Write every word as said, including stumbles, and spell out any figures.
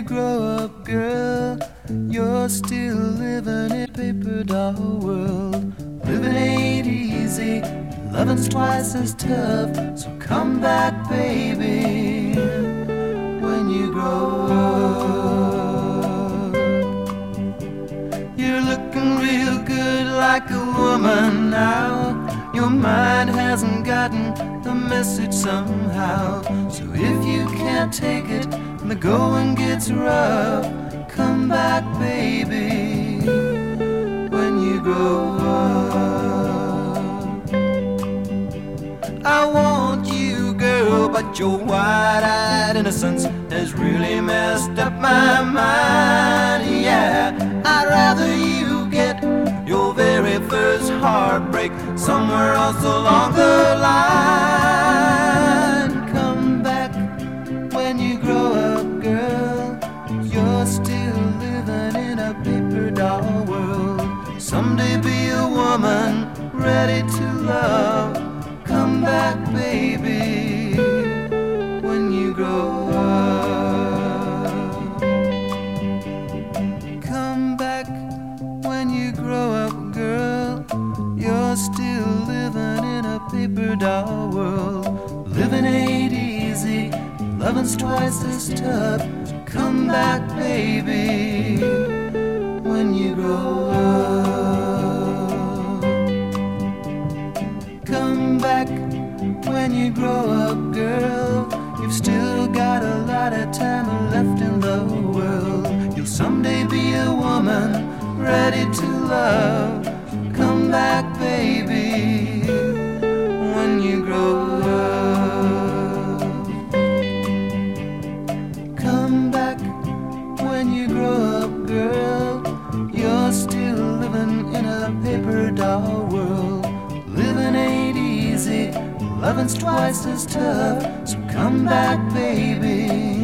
you grow up, girl, you're still living in a paper doll world. Living ain't easy, loving's twice as tough. So come back, baby, when you grow up. You're looking real good like a woman now. Your mind hasn't gotten the message somehow. So if you can't take it and the going gets rough, come back, baby, when you grow up. I want you, girl, but your wide-eyed innocence has really messed up my mind. Yeah, I'd rather you get your very first heartbreak somewhere else along the line. Come back when you grow up, girl. You're still living in a paper doll world. Someday be a woman ready to love. Come back, baby, when you grow up. Come back when you grow up, girl. You're still living in a paper doll world. Living ain't easy, loving's twice as tough. Come back, baby, when you grow up. Come back when you grow up, girl. You've still got a lot of time left in the world. You'll someday be a woman ready to love. Come back, baby, when you grow up. Come back when you grow up, girl. You're still living in a paper doll world. Living ain't easy, loving's twice as tough. So come back, baby,